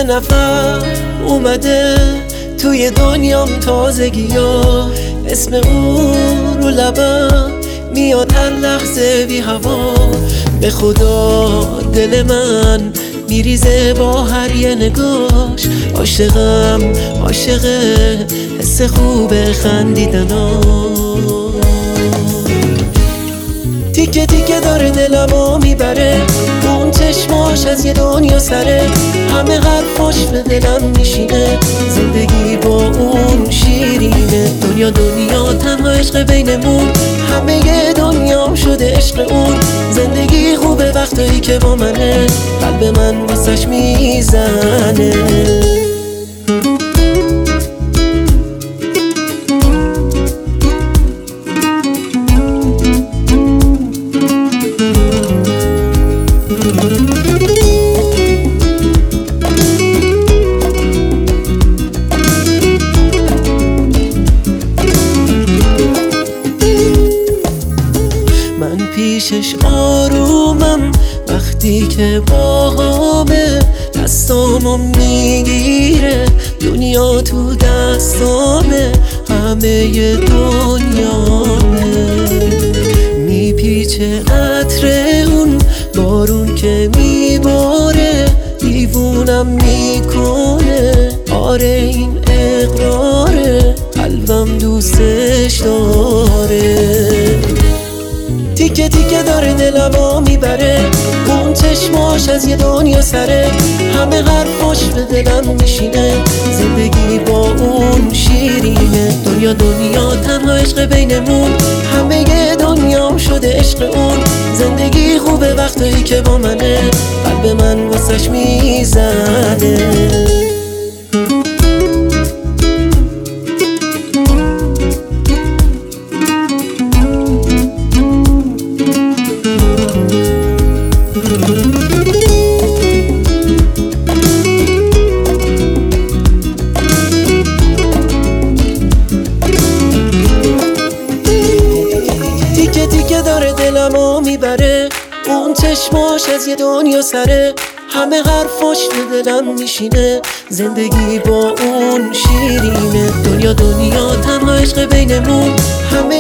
نفر اومده توی دنیام تازگی ها، اسم اون رو لبم میاد هر لحظه بی هوا. به خدا دل من میریزه با هر یه نگاش، عاشقم عاشقه حس خوبه خندیدن ها. تیکه تیکه داره دلمو میبره، اون چشماش از یه دنیا سره، همه حرفاش به دلم میشینه، زندگی با اون شیرینه. دنیا دنیا تنها عشق بینمون، همه یه دنیام شده عشق اون. زندگی خوبه وقتایی که با منه، قلب من واسش میزنه. من پیشش آرومم وقتی که باهامه، دستامو میگیره دنیا تو دستامه، همه دنیامه. میپیچه عطر اون بارون که میباره، دیوونم میکنه، آره این اقراره، قلبم دوستش داره. تیکه تیکه داره دلمو میبره، اون چشماش از یه دنیا سره، همه حرفاش به دلم میشینه، زندگی با اون شیرینه. دنیا دنیا تنها عشق بینمون، همه یه دنیام شده عشق اون. زندگی خوبه وقتایی که با منه، قلب من واسش میزنه. تیکه تیکه داره دلمو میبره، اون چشماش از یه دنیا سره، همه حرفاش به دلم میشینه، زندگی با اون شیرینه. دنیا دنیا تنها عشق بینمون، همه